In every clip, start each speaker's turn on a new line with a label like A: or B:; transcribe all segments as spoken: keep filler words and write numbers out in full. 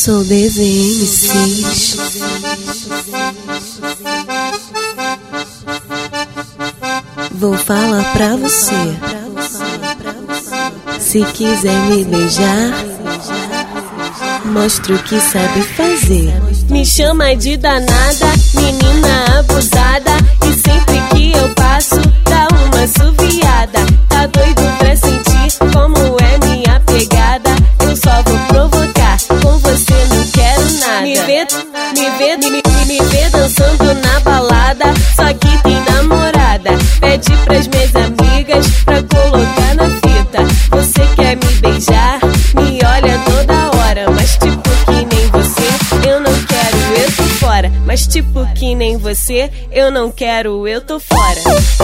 A: Sou D Z M Cs. Vou falar pra você. Se quiser me beijar, mostra o que sabe fazer.
B: Me chama de danada, menina abusada, e sempre que eu passo dá uma assoviada. Tá doido pra sentir como é minha pegada? Eu só vou provocar, com você não quero nada. Me vê, me vê, me, me, me vê dançando na balada, só que tem namorada. Pede pras minhas amigas pra colocar na fita. Você quer me beijar? Me olha toda hora, mas tipo que nem você, eu não quero, eu tô fora. Mas tipo que nem você, eu não quero, eu tô fora.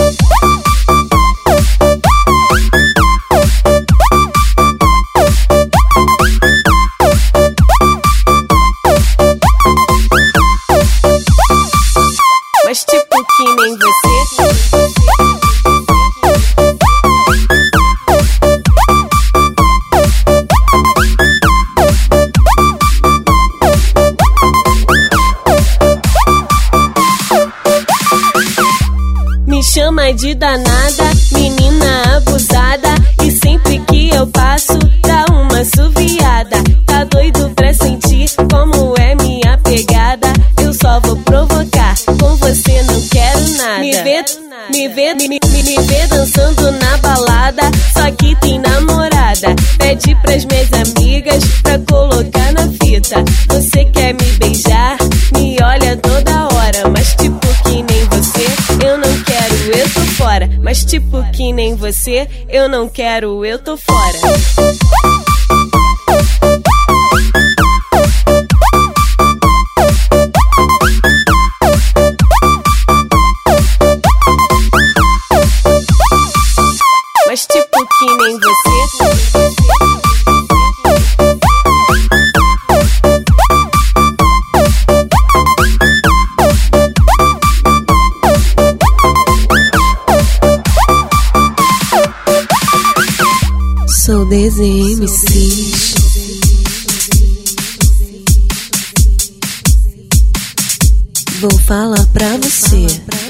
B: Mas tipo que nem você. Me chama de danada, menina abusada, e sempre que eu passo dá uma assoviada. Tá doido pra sentir como é minha pegada? Eu só vou provocar, com você não quero nada. Me vê, me vê, me, me, me vê dançando na balada, só que tem namorada. Pede pras minhas amigas pra colocar na fita. Você quer me beijar? Me olha toda hora, mas tipo que nem você, eu não quero, eu tô fora. Mas tipo que nem você, eu não quero, eu tô fora. Mas tipo que nem você.
A: Sou D Z M Cs. Vou falar pra você.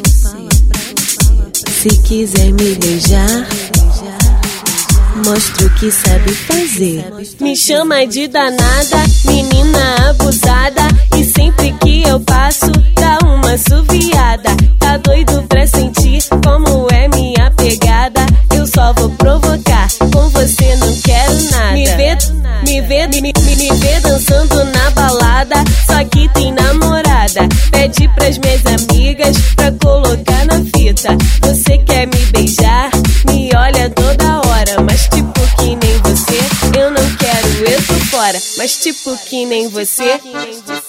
A: Se quiser me beijar, mostra o que sabe fazer.
B: Me chama de danada, menina abusada, e sempre que eu passo dá uma assoviada. Tá doido pra sentir como é minha pegada? Eu só vou provocar, com você não quero nada. Me vê, me vê, me, me, me vê dançando na balada, só que tem namorada. Pede pras minhas amigas pra colocar na fita. Você quer me beijar? Me olha toda hora, mas tipo que nem você, eu não quero, eu tô fora. Mas tipo que nem você.